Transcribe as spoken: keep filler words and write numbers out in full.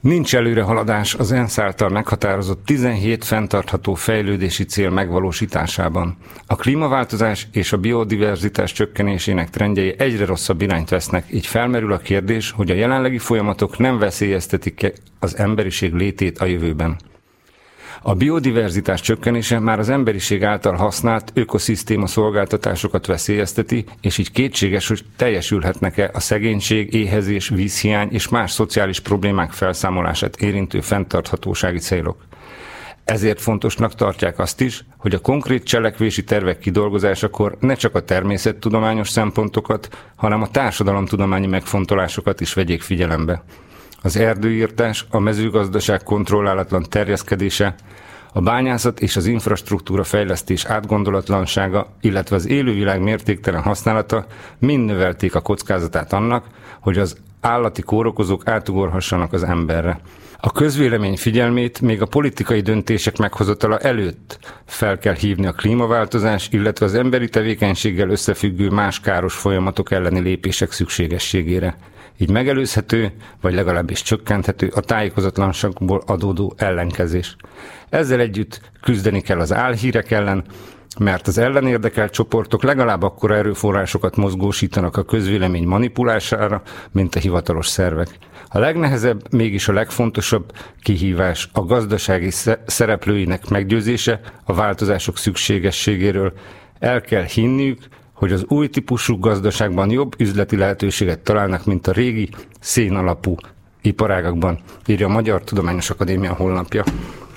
Nincs előrehaladás az ENSZ által meghatározott tizenhét fenntartható fejlődési cél megvalósításában. A klímaváltozás és a biodiverzitás csökkenésének trendjei egyre rosszabb irányt vesznek, így felmerül a kérdés, hogy a jelenlegi folyamatok nem veszélyeztetik az emberiség létét a jövőben. A biodiverzitás csökkenése már az emberiség által használt ökoszisztéma szolgáltatásokat veszélyezteti, és így kétséges, hogy teljesülhetnek-e a szegénység, éhezés, vízhiány és más szociális problémák felszámolását érintő fenntarthatósági célok. Ezért fontosnak tartják azt is, hogy a konkrét cselekvési tervek kidolgozásakor ne csak a természettudományos szempontokat, hanem a társadalomtudományi megfontolásokat is vegyék figyelembe. Az erdőirtás, a mezőgazdaság kontrollálatlan terjeszkedése, a bányászat és az infrastruktúra fejlesztés átgondolatlansága, illetve az élővilág mértéktelen használata mind növelték a kockázatát annak, hogy az állati kórokozók átugorhassanak az emberre. A közvélemény figyelmét még a politikai döntések meghozatala előtt fel kell hívni a klímaváltozás, illetve az emberi tevékenységgel összefüggő más káros folyamatok elleni lépések szükségességére. Így megelőzhető, vagy legalábbis csökkenthető a tájékozatlanságból adódó ellenkezés. Ezzel együtt küzdeni kell az álhírek ellen, mert az ellenérdekelt csoportok legalább akkora erőforrásokat mozgósítanak a közvélemény manipulására, mint a hivatalos szervek. A legnehezebb, mégis a legfontosabb kihívás a gazdasági szereplőinek meggyőzése a változások szükségességéről. El kell hinniük, hogy az új típusú gazdaságban jobb üzleti lehetőséget találnak, mint a régi szénalapú iparágakban, írja a Magyar Tudományos Akadémia honlapja.